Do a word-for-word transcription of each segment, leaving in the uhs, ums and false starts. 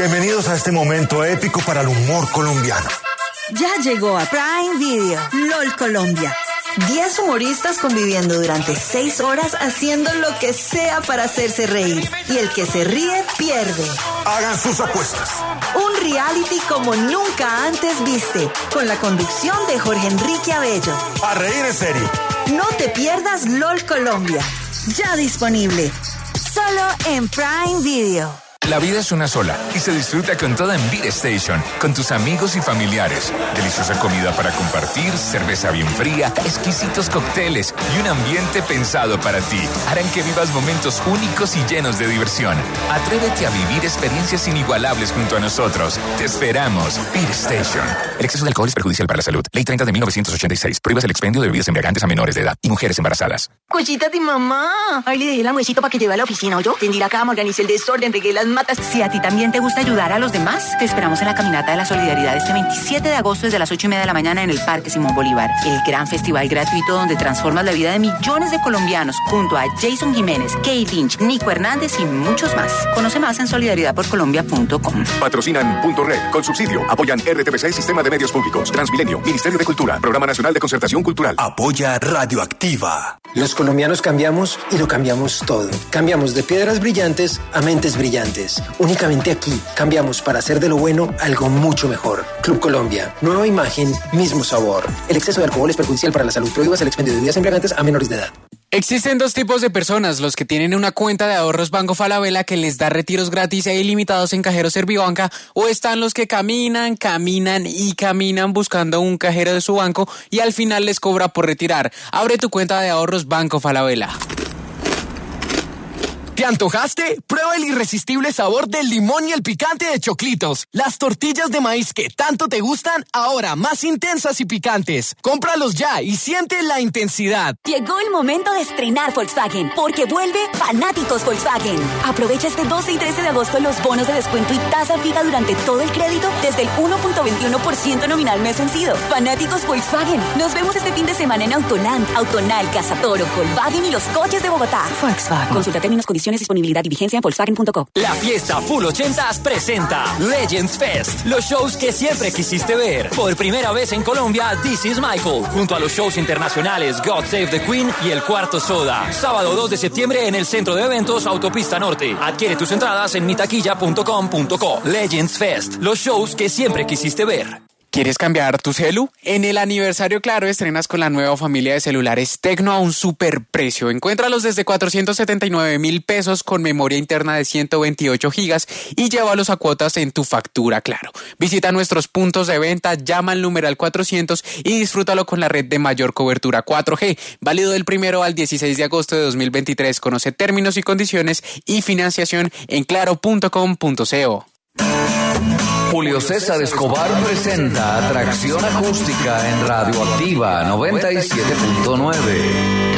Bienvenidos a este momento épico para el humor colombiano. Ya llegó a Prime Video, LOL Colombia. Diez humoristas conviviendo durante seis horas haciendo lo que sea para hacerse reír. Y el que se ríe, pierde. Hagan sus apuestas. Un reality como nunca antes viste, con la conducción de Jorge Enrique Abello. A reír en serio. No te pierdas LOL Colombia. Ya disponible. Solo en Prime Video. La vida es una sola y se disfruta con toda en Beer Station, con tus amigos y familiares. Deliciosa comida para compartir, cerveza bien fría, exquisitos cócteles y un ambiente pensado para ti. Harán que vivas momentos únicos y llenos de diversión. Atrévete a vivir experiencias inigualables junto a nosotros. Te esperamos. Beer Station. El exceso de alcohol es perjudicial para la salud. Ley treinta de mil novecientos ochenta y seis. Prohíbes el expendio de bebidas embriagantes a menores de edad y mujeres embarazadas. Cosita de mamá. Ay, le dejé el almuercito para que lleve a la oficina, ¿oyó? Tendí la cama, organicé el desorden, regué las matas. Si a ti también te gusta ayudar a los demás, te esperamos en la Caminata de la Solidaridad este veintisiete de agosto desde las ocho y media de la mañana en el Parque Simón Bolívar. El gran festival gratuito donde transformas la vida de millones de colombianos junto a Jason Jiménez, Kate Lynch, Nico Hernández y muchos más. Conoce más en solidaridad por colombia punto com. Patrocinan Punto Red, con subsidio. Apoyan R T V C, Sistema de Medios Públicos. Transmilenio, Ministerio de Cultura, Programa Nacional de Concertación Cultural. Apoya Radioactiva. Los colombianos cambiamos y lo cambiamos todo. Cambiamos de piedras brillantes a mentes brillantes. Únicamente aquí cambiamos para hacer de lo bueno algo mucho mejor. Club Colombia. Nueva imagen, mismo sabor. El exceso de alcohol es perjudicial para la salud. Prohíbas el expendio de bebidas embriagantes a menores de edad. Existen dos tipos de personas, los que tienen una cuenta de ahorros Banco Falabella que les da retiros gratis e ilimitados en cajero Servibanca, o están los que caminan, caminan y caminan buscando un cajero de su banco y al final les cobra por retirar. Abre tu cuenta de ahorros Banco Falabella. ¿Te antojaste? Prueba el irresistible sabor del limón y el picante de Choclitos. Las tortillas de maíz que tanto te gustan, ahora más intensas y picantes. Cómpralos ya y siente la intensidad. Llegó el momento de estrenar Volkswagen, porque vuelve Fanáticos Volkswagen. Aprovecha este doce y trece de agosto los bonos de descuento y tasa fija durante todo el crédito desde el uno punto veintiuno por ciento nominal mes vencido. Fanáticos Volkswagen. Nos vemos este fin de semana en Autoland, Autonal, Casa Toro, Volkswagen y los coches de Bogotá. Volkswagen. Consulta términos, condiciones, disponibilidad y vigencia en Volkswagen punto com. La fiesta Full ochentas presenta Legends Fest, los shows que siempre quisiste ver. Por primera vez en Colombia, This is Michael, junto a los shows internacionales God Save the Queen y El Cuarto Soda. Sábado dos de septiembre en el Centro de Eventos Autopista Norte. Adquiere tus entradas en mitaquilla punto com punto co. Legends Fest, los shows que siempre quisiste ver. ¿Quieres cambiar tu celu? En el aniversario Claro estrenas con la nueva familia de celulares Tecno a un superprecio. Encuéntralos desde cuatrocientos setenta y nueve mil pesos con memoria interna de ciento veintiocho gigas y llévalos a cuotas en tu factura Claro. Visita nuestros puntos de venta, llama al numeral cuatrocientos y disfrútalo con la red de mayor cobertura cuatro G. Válido del primero al dieciséis de agosto de dos mil veintitrés. Conoce términos y condiciones y financiación en claro punto com punto co. Julio César Escobar presenta Atracción Acústica en Radioactiva noventa y siete punto nueve.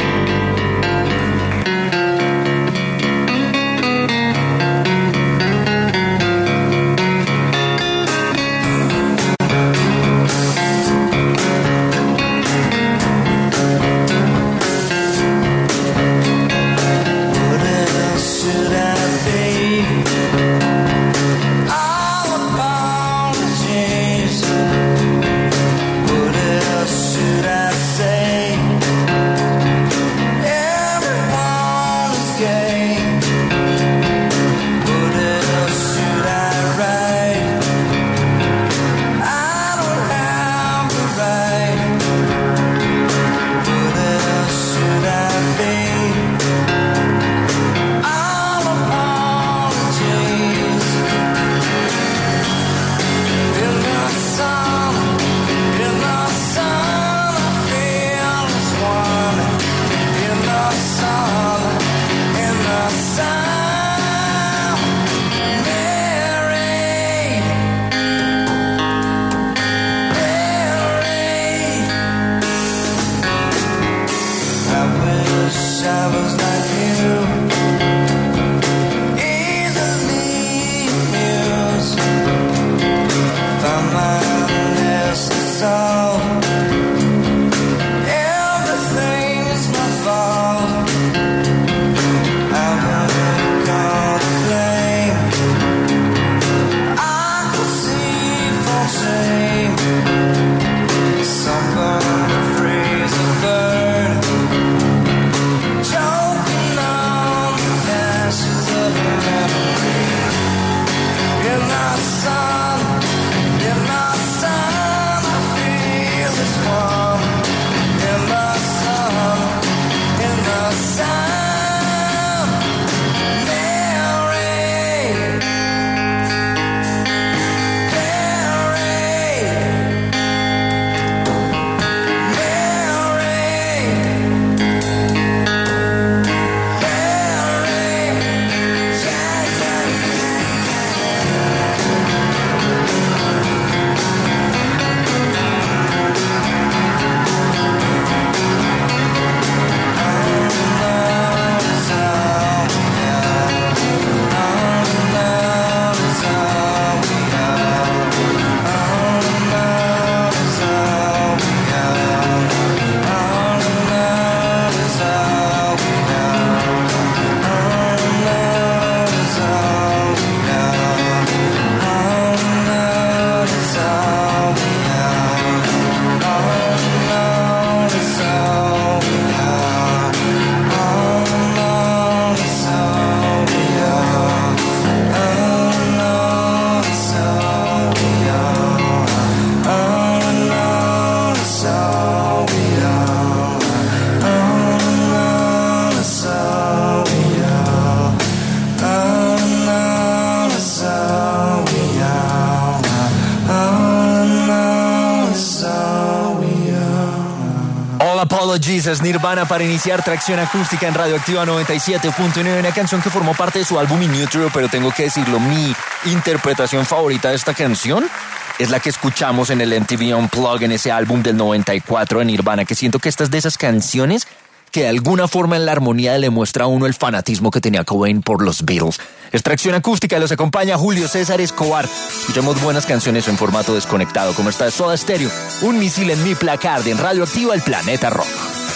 Jesus, Nirvana, para iniciar Tracción Acústica en Radioactiva noventa y siete punto nueve, una canción que formó parte de su álbum In Utero, pero tengo que decirlo, mi interpretación favorita de esta canción es la que escuchamos en el M T V Unplugged, en ese álbum del noventa y cuatro de Nirvana, que siento que esta es de esas canciones que de alguna forma en la armonía le muestra a uno el fanatismo que tenía Cobain por los Beatles. Extracción Acústica, los acompaña Julio César Escobar. Escuchamos buenas canciones en formato desconectado, como esta de Soda Stereo, Un misil en mi placard, en Radioactiva, el Planeta Rock.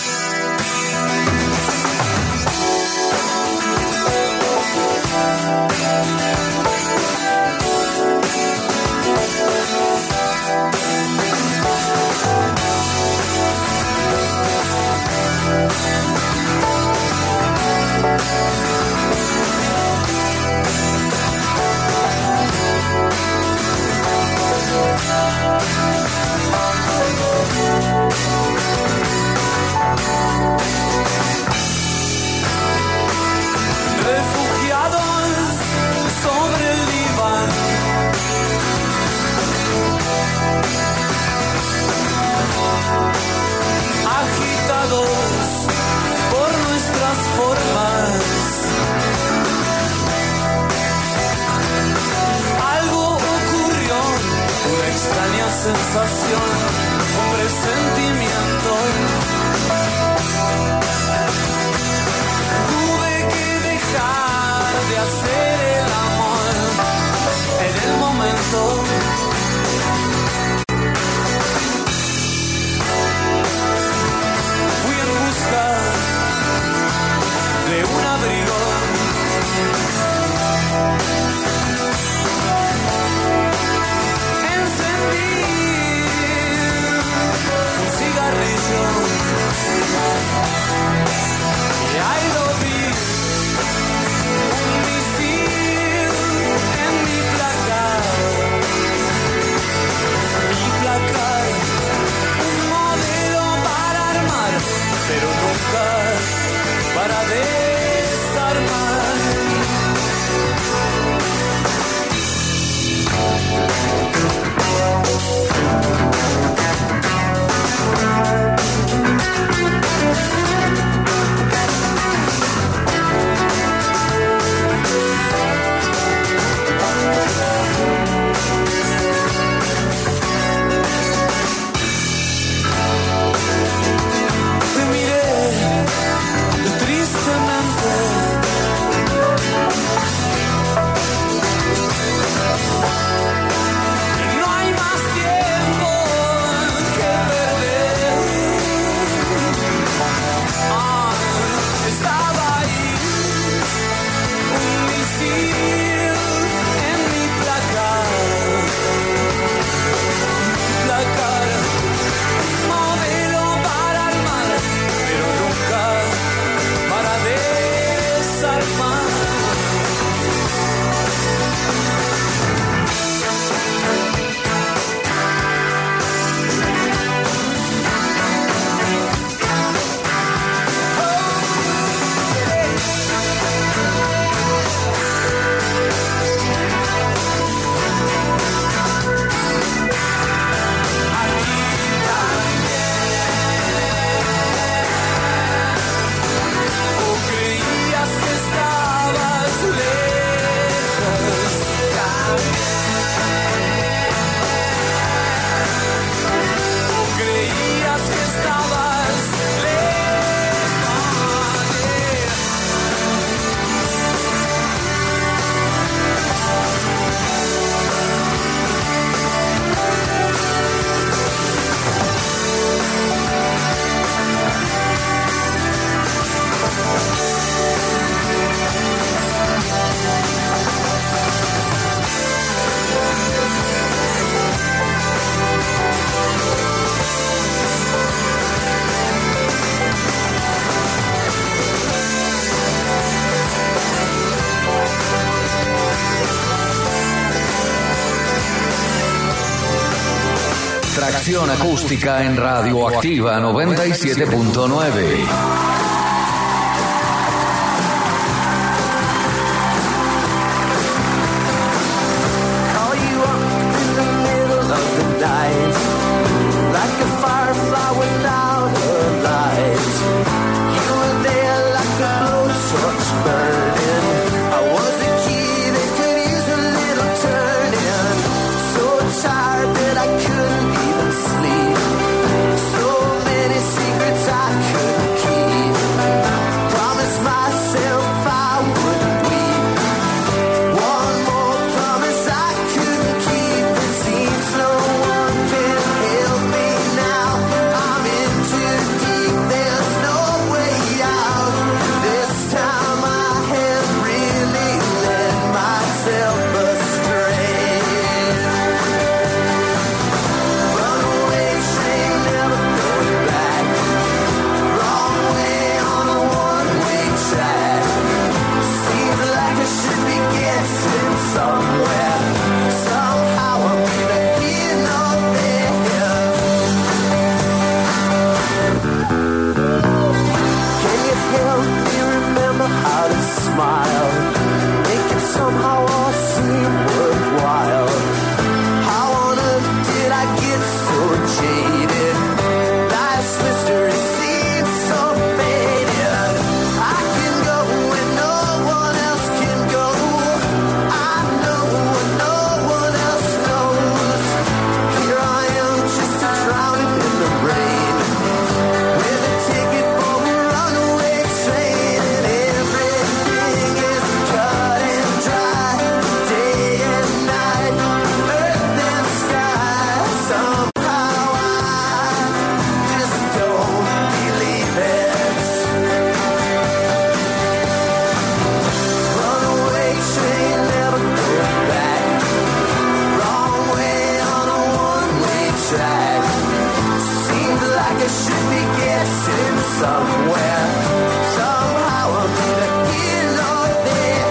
Sensación, un presentimiento. Tuve que dejar de hacer el amor en el momento. Fui en busca de un abrigo. Y ahí lo vi, un misil en mi placar, mi placar, un modelo para armar, pero nunca para desarmar. Tracción Acústica en Radioactiva noventa y siete punto nueve. Like a firefly without a light. somewhere. Somehow I'll be here or there.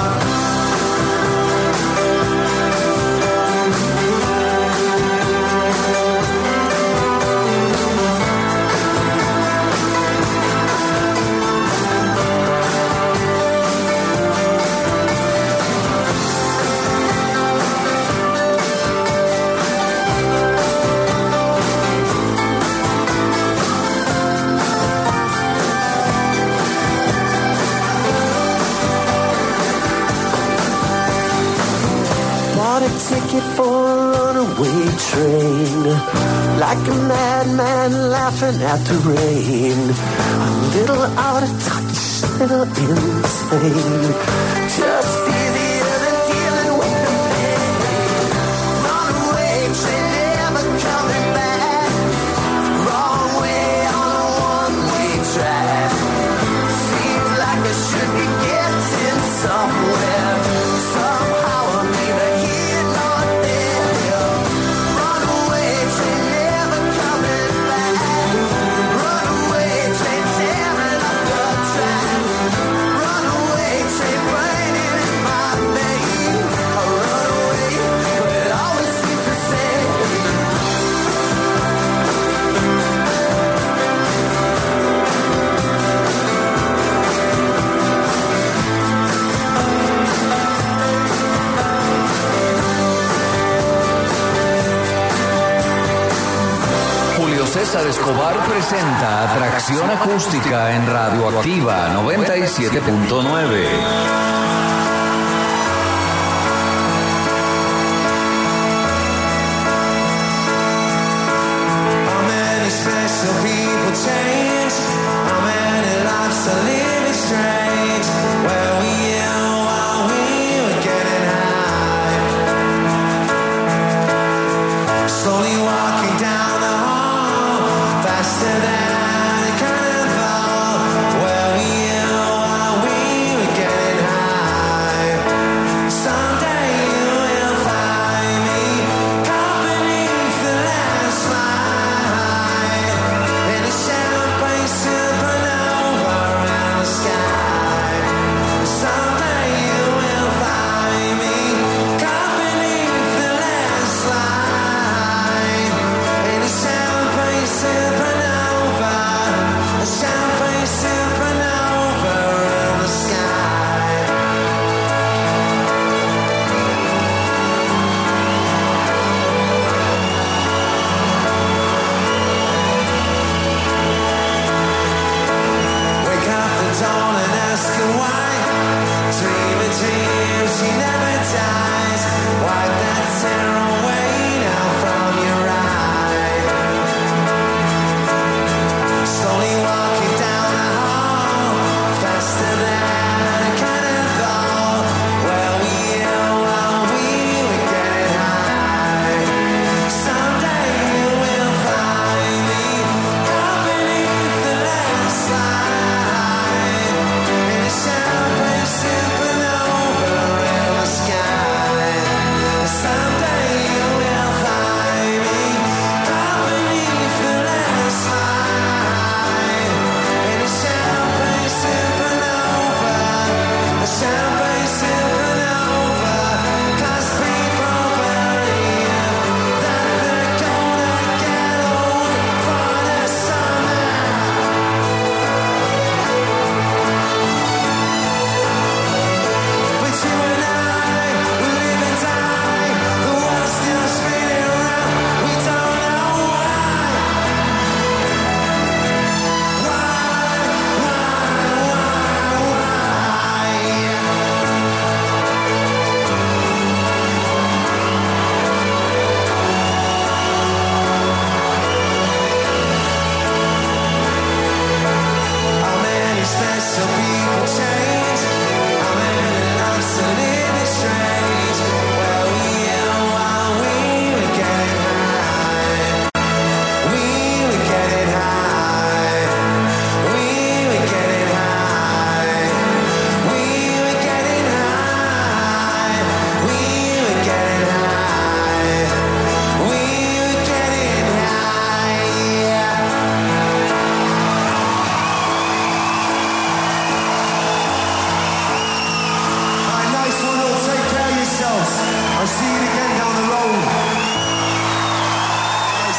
Bought a ticket for a runaway train, like a madman laughing at the rain. A little out of touch, little insane. Just easier than dealing with the pain. Runaway train, never coming back. Wrong way on a one-way track. Seems like I should be getting somewhere. Somehow I'm neither here nor there. Runaway train, never coming back. Runaway train, tearing up the track. Runaway train, burning in my veins. A runaway, but it always seems the same. Julio César Escobar presenta Atracción Acústica en Radioactiva noventa y siete punto nueve. How many special people change? How many lives are living strange? Where were you while we were getting high? Slowly walking down the hall, faster than a carnival. Where were you while we were getting high? Someday you will find me caught beneath the landslide in a champagne supernova around the sky. Someday you will find me caught beneath the landslide in a champagne supernova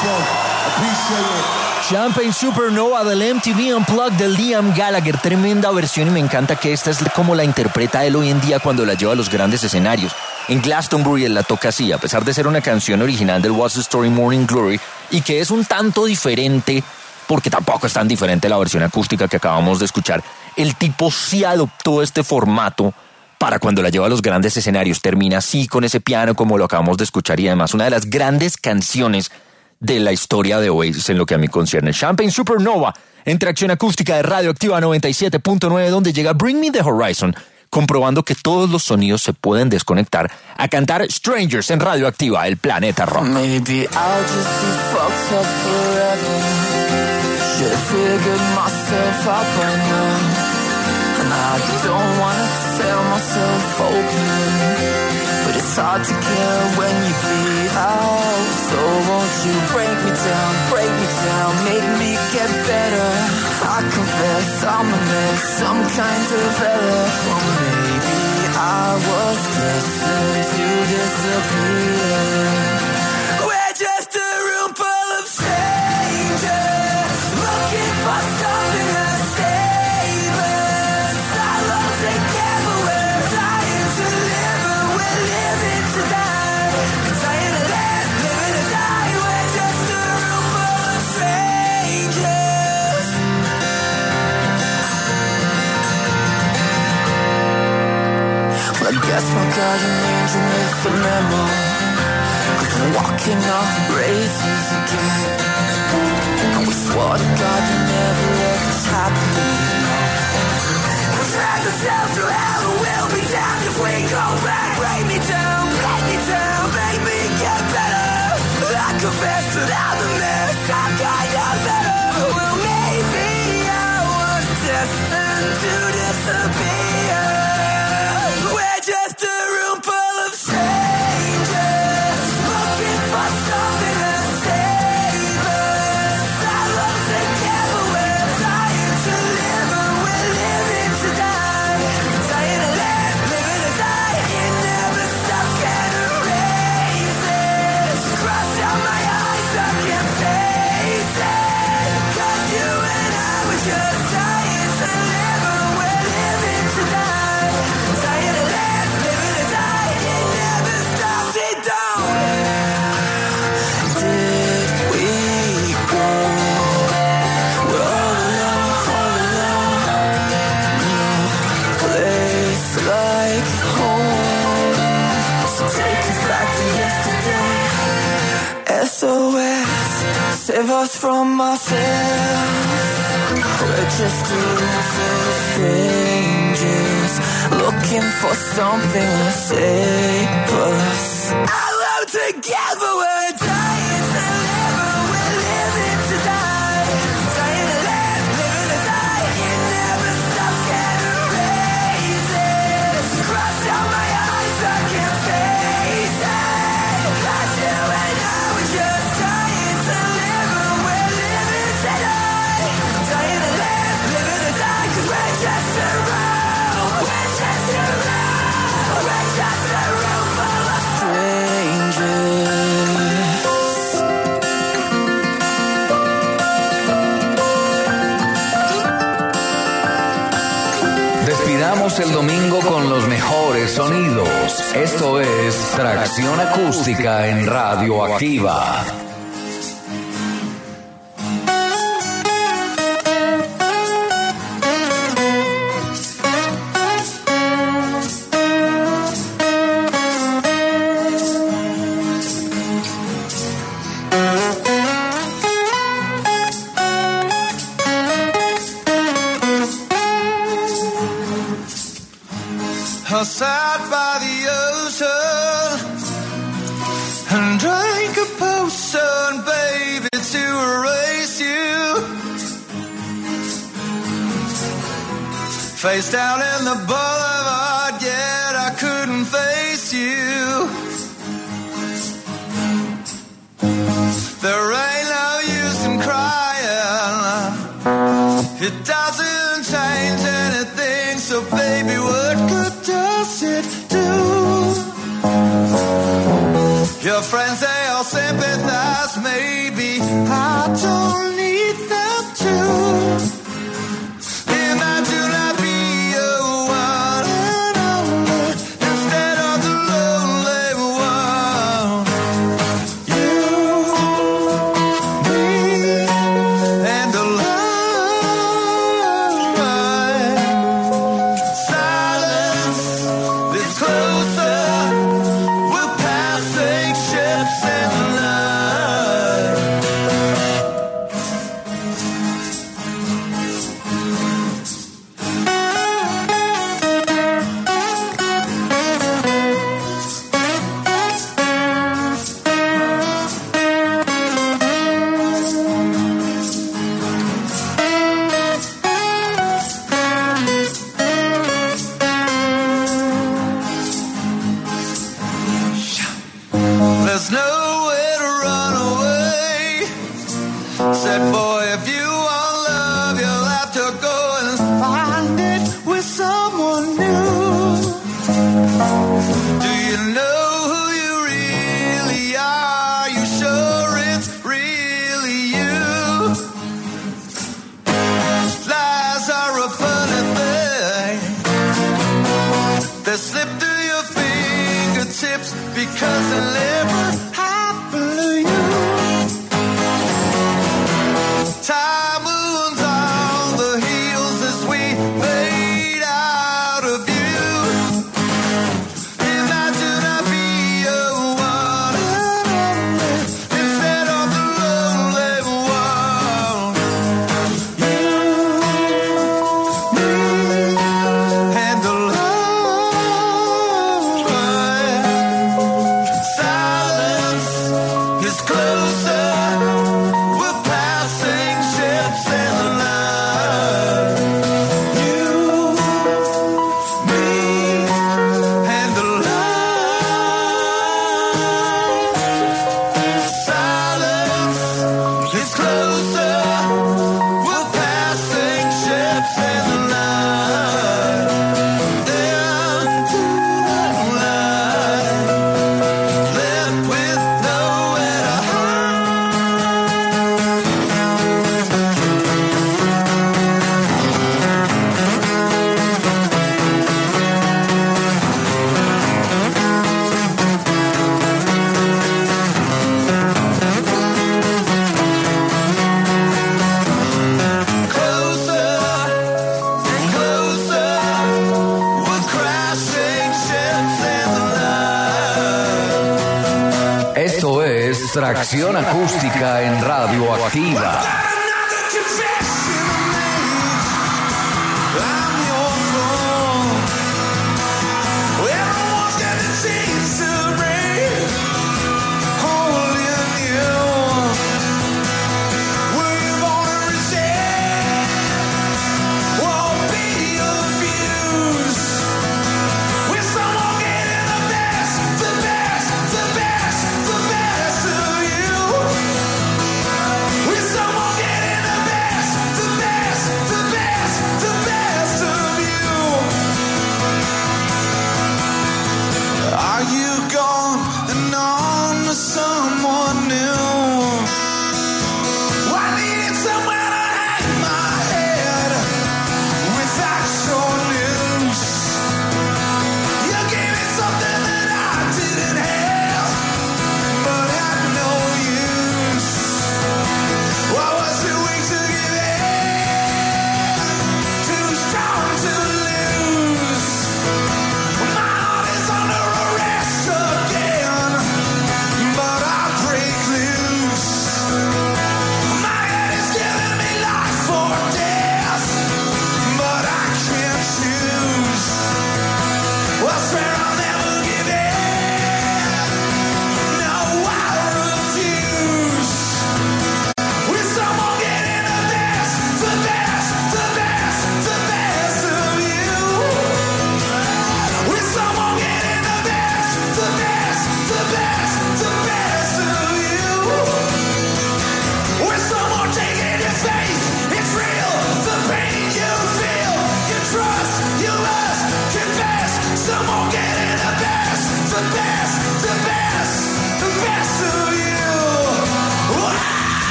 Champagne Supernova del M T V Unplugged de Liam Gallagher. Tremenda versión y me encanta que esta es como la interpreta él hoy en día cuando la lleva a los grandes escenarios. En Glastonbury él la toca así, a pesar de ser una canción original del What's the Story Morning Glory y que es un tanto diferente, porque tampoco es tan diferente la versión acústica que acabamos de escuchar. El tipo sí adoptó este formato para cuando la lleva a los grandes escenarios. Termina así con ese piano como lo acabamos de escuchar y además una de las grandes canciones de la historia de Oasis en lo que a mí concierne. Champagne Supernova, entre acción acústica de Radioactiva noventa y siete punto nueve, donde llega Bring Me the Horizon, comprobando que todos los sonidos se pueden desconectar a cantar Strangers en Radioactiva, el planeta rock. Maybe I'll just be fucked up forever. Should have figured myself out by now. And I don't wanna tell myself open, but it's hard to care when you bleed out. So won't you break me down, break me down, make me get better. I confess I'm a mess, some kind of error. Or maybe I was destined to disappear. We're just a room full of strangers, looking for something to save us. Silos together, we're trying to live, and we're living to die. Trying to live, living to die. We're just a room full of strangers. Well, I guess my guardian angel missed the memo, 'cause we're walking off races again. And we swore to God to never let this happen. We drag ourselves through hell and we'll be damned if we go back. Break me down, break me down, make me get better. I confess that I'm a mess, I'm kind of better. Well, maybe I was destined to disappear. We're just a room full of strangers, looking for something to save us. Silos together, we're trying to live, and we're living to die. Trying to live, living to die. It never stops, can't erase it. Cross out my eyes, I can't face it. 'Cause you and I were just trying to live, and we're living to die. Trying to live, living to die. It never stops, it don't. Did we go? We're all alone, all alone. No place like home. So take us back to yesterday. S O S, save us from ourselves. We're just a room full of strangers, looking for something to save us. Alone together, we're dying to live, and we're living to die. Trying to live, living to die. It never stops, can't erase it. Cross out my eyes, I can't face it. 'Cause you and I were just trying to live, and we're living to die. Trying to live, living to die. 'Cause we're just a room, we're just a room, we're just a room full of strangers. Despidamos el domingo con los mejores sonidos. Esto es Tracción Acústica en Radioactiva. I sat by the ocean and drank a potion, baby, to erase you. Face down in the boulevard, yet I couldn't face you. There ain't no use in crying, it doesn't change anything, so baby, what good does it do? Your friends, they all sympathize, maybe I don't need them to. Imagine I'd be your one and only instead of the lonely one. You, me, and the light. Silence is closer. We're passing ships in the night. There's nowhere to run away. Said, boy, if you want love, you'll have to go and find it with someone new. Do you know who you really are? You sure it's really you? Lies are a funny thing. They slip through your fingertips because they never happened to you. Time moves on the heels as we fade out of view. Imagine I'd be your one and only instead of the lonely one. You, me, and the light. Silence is closer. We're passing ships in the night. You, me, and the light. Silence is closer. We're passing ships in the night. Into the light. Left with nowhere to closer and closer. We're crashing ships in the night. Esto es Tracción Acústica en Radioactiva. Everyone's got a chance to breathe. Only in you. We're gonna resist. Won't be abused. We're someone getting the best, the best, the best, the best of you. We're someone getting the best, the best.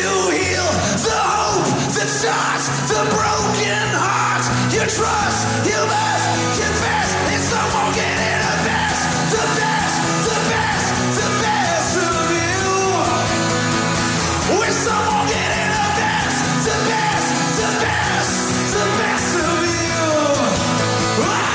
to heal the hope that starts the broken heart. You trust, you must confess, and someone getting the best, the best, the best, the best of you. With someone getting the best, the best, the best, the best of you. Ah!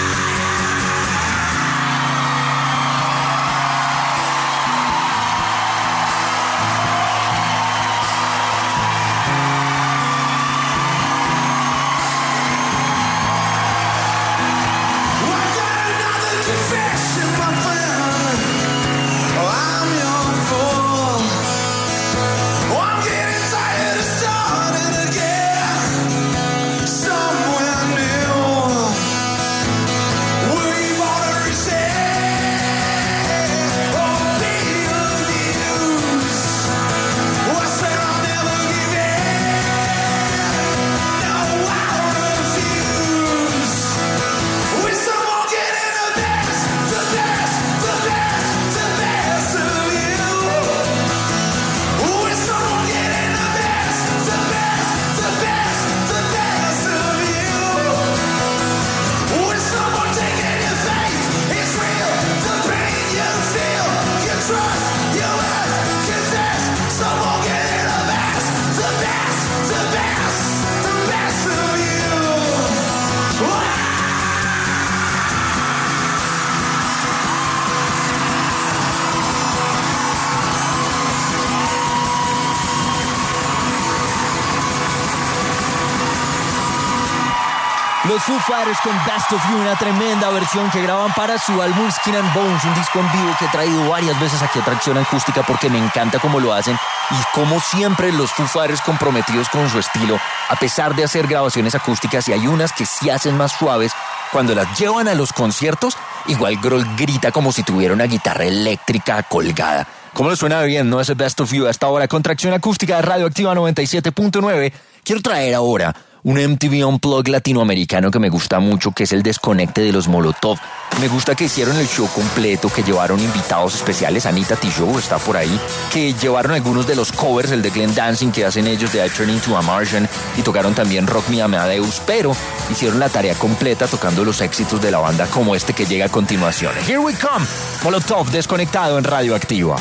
Confession, my friend. Oh, I'm your fool. Oh, I'm getting tired of starting again. Somewhere new. Will you wanna reset? Or be used? I said I'll never give in. No, I refuse. With someone getting a best, the best, the best, the best of you. With someone getting the best, the best, the best, the best of you. With someone taking your faith, it's real. The pain you feel, you trust, you must confess. Someone getting the best, the best, the best, the best of you. Wow. Los Foo Fighters con Best of You, una tremenda versión que graban para su álbum Skin and Bones, un disco en vivo que he traído varias veces aquí a Tracción Acústica porque me encanta cómo lo hacen y como siempre los Foo Fighters comprometidos con su estilo, a pesar de hacer grabaciones acústicas, y hay unas que sí hacen más suaves, cuando las llevan a los conciertos, igual Grohl grita como si tuviera una guitarra eléctrica colgada. ¿Cómo le suena bien, no? Ese Best of You a esta hora con Tracción Acústica de Radioactiva noventa y siete punto nueve. Quiero traer ahora un M T V Unplugged latinoamericano que me gusta mucho, que es el Desconecte de los Molotov. Me gusta que hicieron el show completo, que llevaron invitados especiales. Anita Tijoux está por ahí, que llevaron algunos de los covers, el de Glenn Dancing que hacen ellos de I Turn Into a Martian, y tocaron también Rock Me Amadeus, pero hicieron la tarea completa tocando los éxitos de la banda como este que llega a continuación. Here We Come, Molotov Desconectado en Radioactiva.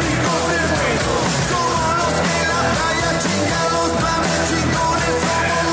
Somos los que la playa chinga los planes chingones, somos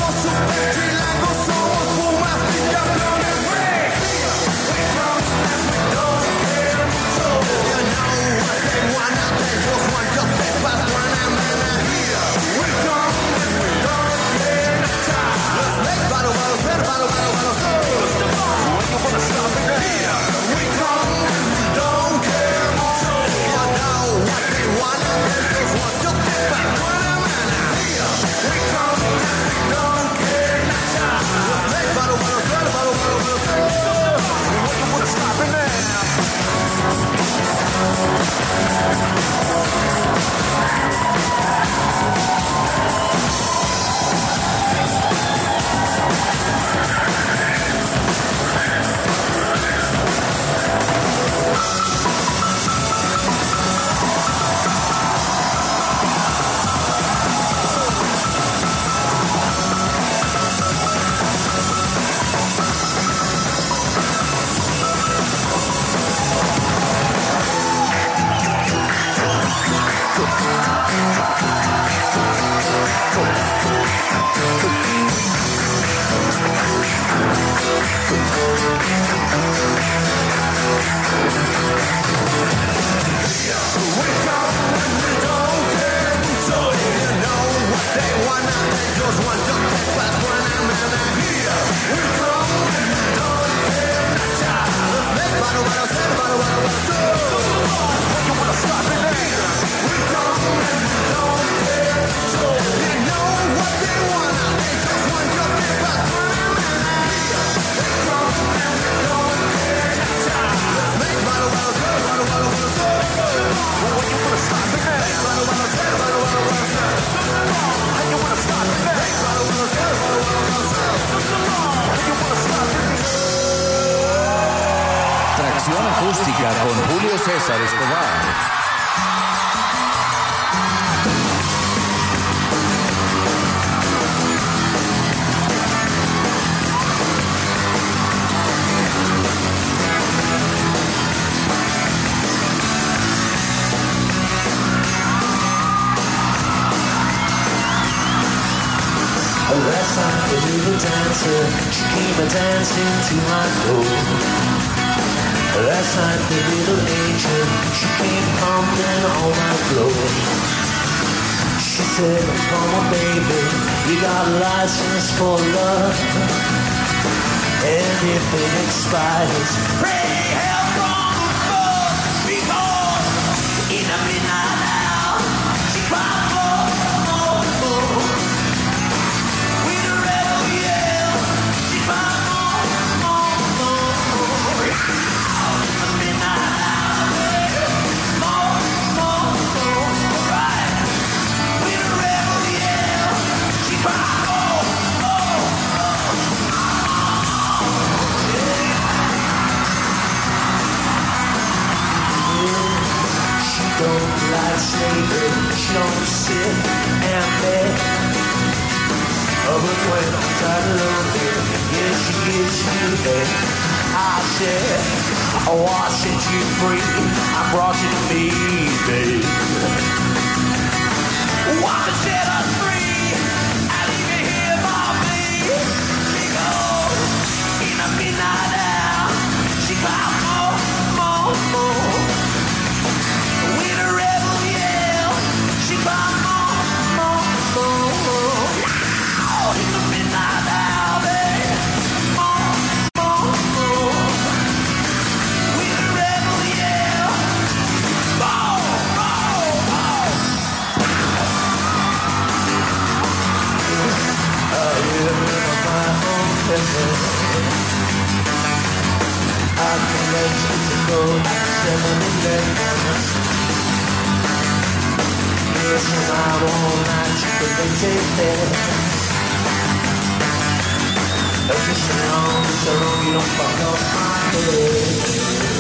Acústica con Julio César Escobar. Last night the little dancer, she came a dancing to my door. Last night the little angel, she came pumping on my floor. She said, come on baby, you got a license for love. And if it expires, pray hell from above. Because in a midnight hour, she cried more, more, more. Don't like slavery, she don't sit and beg. Oh, but when I'm tired of loving, yeah, she gives you that. I said, oh, I set you free, I brought you to me, babe. Why to set us free, I leave you here by me. She goes in a midnight hour, she cries more, more, more. With a rebel yell, she cries more, more, more. Loud in the midnight hour, babe. More, more, more. With a rebel yell, more, more, more. I remember my own business. I can let you go seven eleven. Listen out all night, you can take that. Just so long, so long you don't fuck up my head.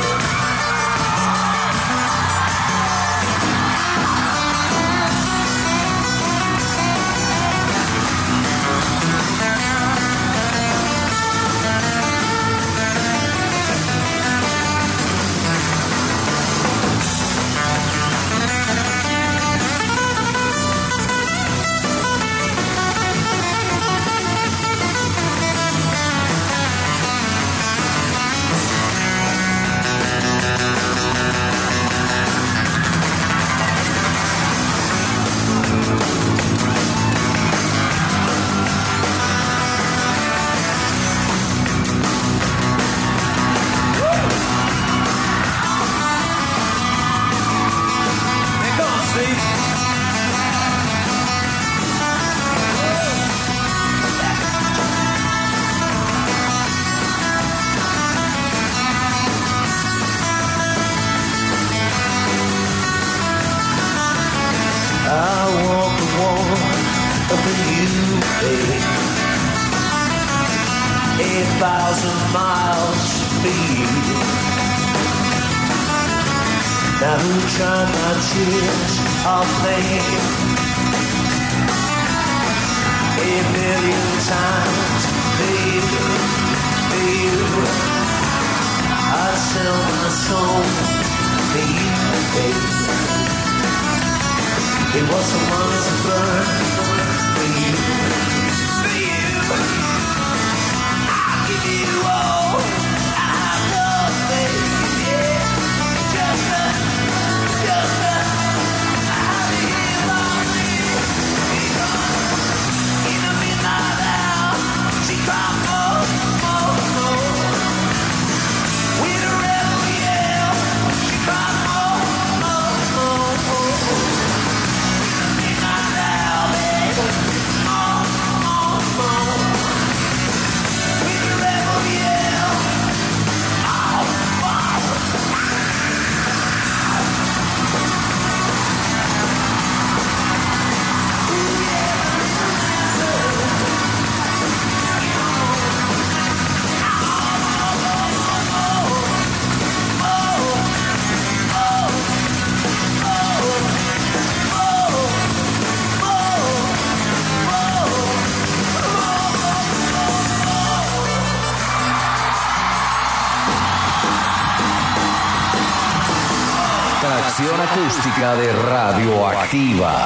Thousand miles for you. Now who tried my tears of pain a million times for you, for you. I sell my soul for you, baby. It was the ones that burned for you, for you. Give you all I love, baby, yeah. Just a, just a, I'll be here by me. Because in the midnight hour, she cried more, Atracción acústica de Radioactiva.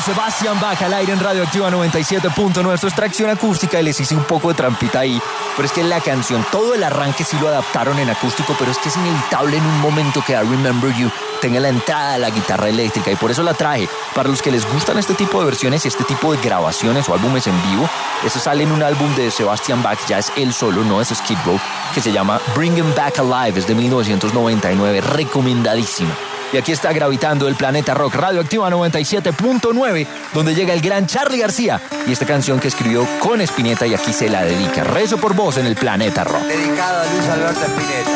Sebastian Bach al aire en Radioactiva noventa y siete punto nueve. Esto es Tracción Acústica y les hice un poco de trampita ahí. Pero es que la canción, todo el arranque sí lo adaptaron en acústico, pero es que es inevitable en un momento que I Remember You tenga la entrada de la guitarra eléctrica y por eso la traje. Para los que les gustan este tipo de versiones y este tipo de grabaciones o álbumes en vivo, eso sale en un álbum de Sebastian Bach, ya es él solo, no es Skid Row, que se llama Bring 'Em Back Alive, es de mil novecientos noventa y nueve, recomendadísima. Y aquí está gravitando el Planeta Rock, Radioactiva noventa y siete punto nueve, donde llega el gran Charly García y esta canción que escribió con Spinetta y aquí se la dedica. Rezo por vos en el Planeta Rock. Dedicado a Luis Alberto Spinetta.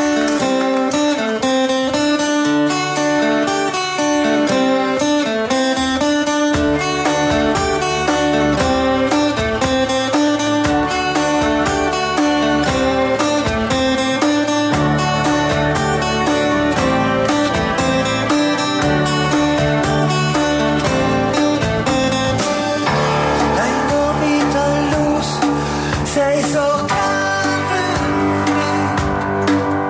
Se hizo carne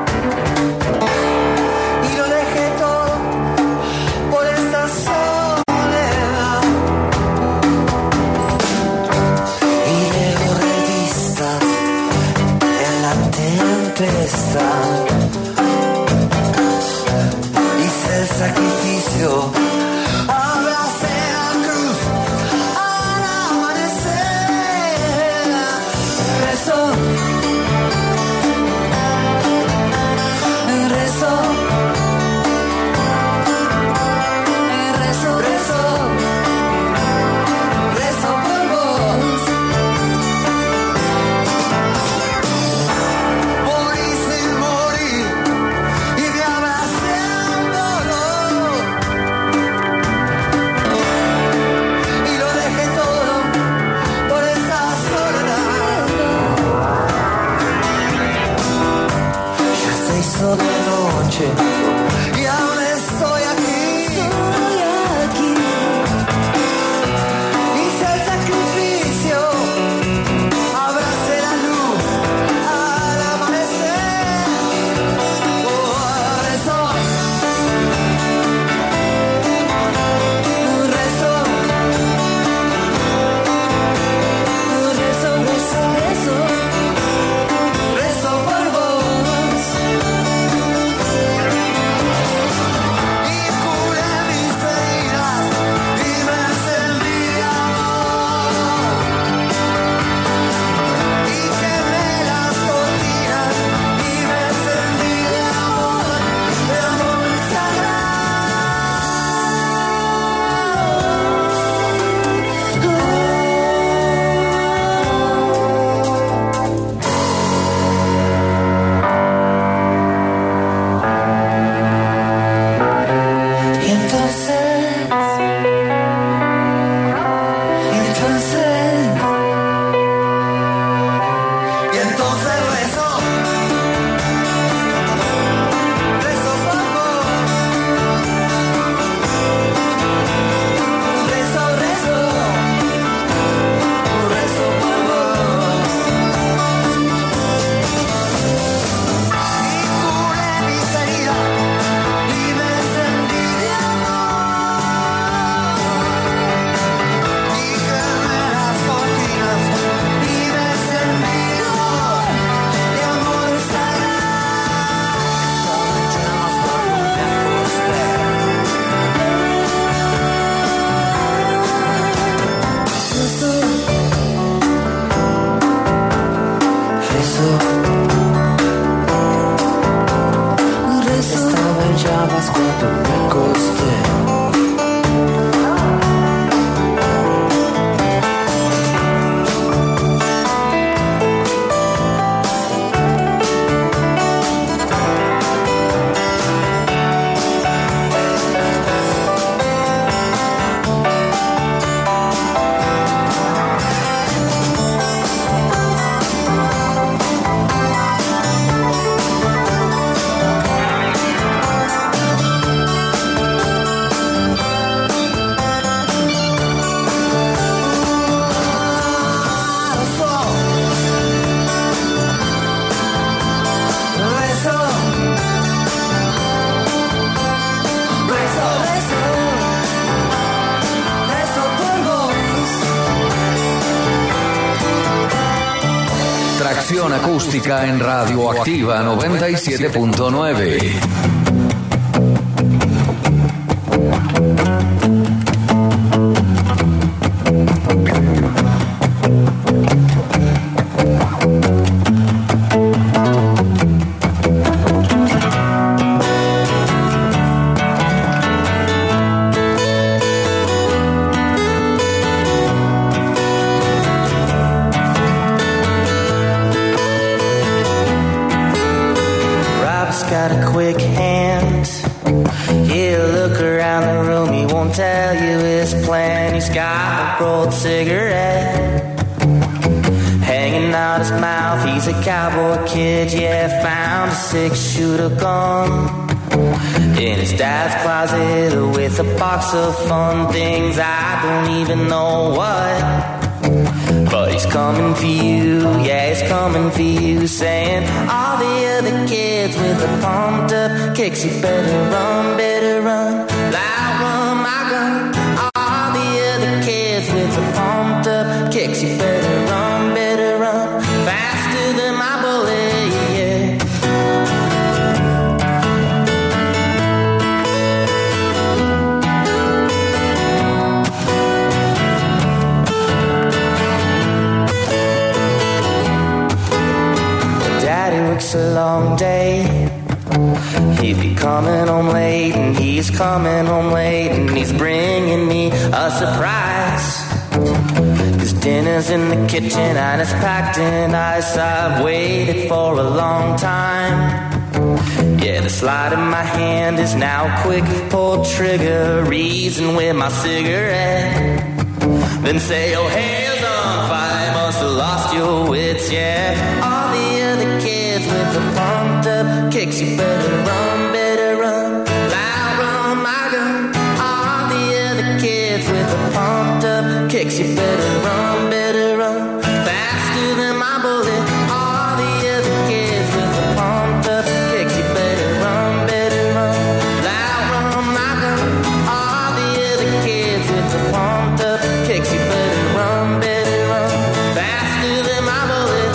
Atracción acústica en Radioactiva noventa y siete punto nueve. Cowboy kid, yeah, found a six-shooter gun in his dad's closet with a box of fun things I don't even know what. But he's coming for you, yeah, he's coming for you, saying all the other kids with the pumped up kicks, you better run, better run, loud run my gun. All the other kids with the pumped up kicks, you better run, better run, faster than my bullet, yeah. Daddy works a long day. He'd be coming home late, and he's coming home late, and he's bringing me a surprise. Cause dinner's in the kitchen and it's packed in ice. I've waited for a long time. Yeah, the slide in my hand is now quick. Pull trigger, reason with my cigarette. Then say, oh, hair's on fire, must have lost your wits, yeah. All the other kids with the pumped up kicks, you better run, better run, loud run my gun. All the other kids with the pumped up kicks, you better run, better run, faster than my bullet. All the other kids with the pumped up kicks, you better run, better run, loud run my gun. All the other kids with the pumped up kicks, you better run, better run, faster than my bullet.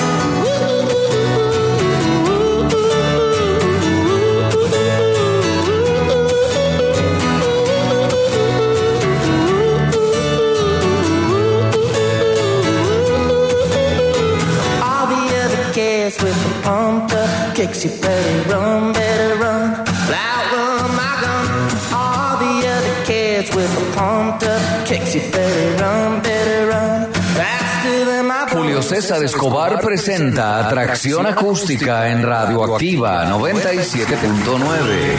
All the other kids with the pumped up kicks, you better run, better run, loud run my gun. All the other kids with the pumped up kicks, you better run, better run, faster than my bullet. Julio César Escobar presenta Atracción Acústica en Radioactiva noventa y siete punto nueve.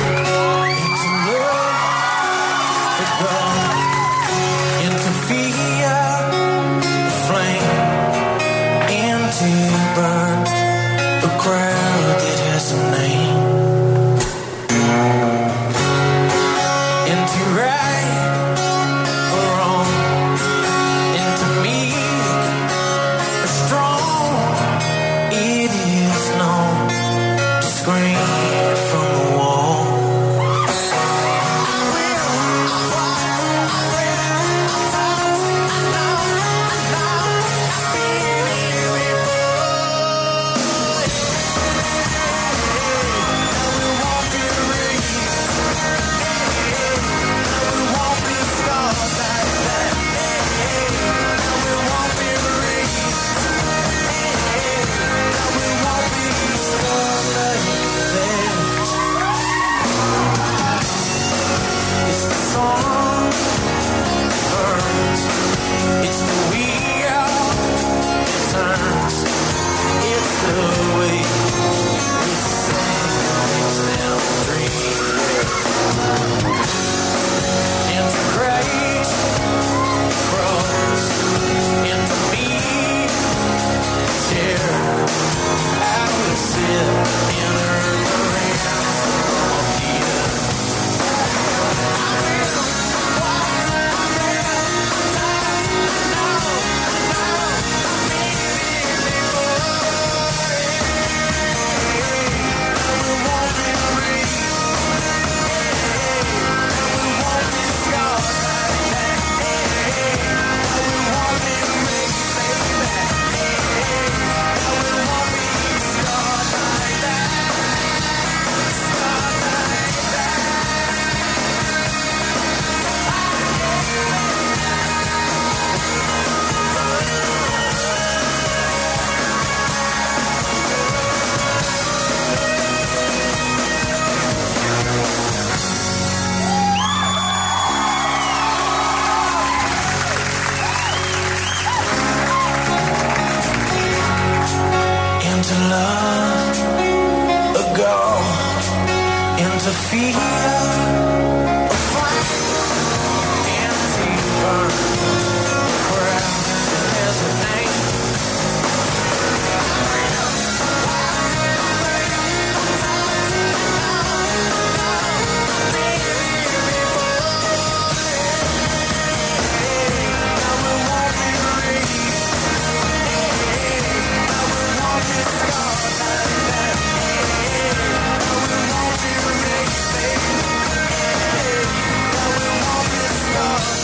Into fear, flame, into burn, the crowd that has a name. Into right or wrong, into meek or strong, it is known to scream from the wall. into love, a girl into fear.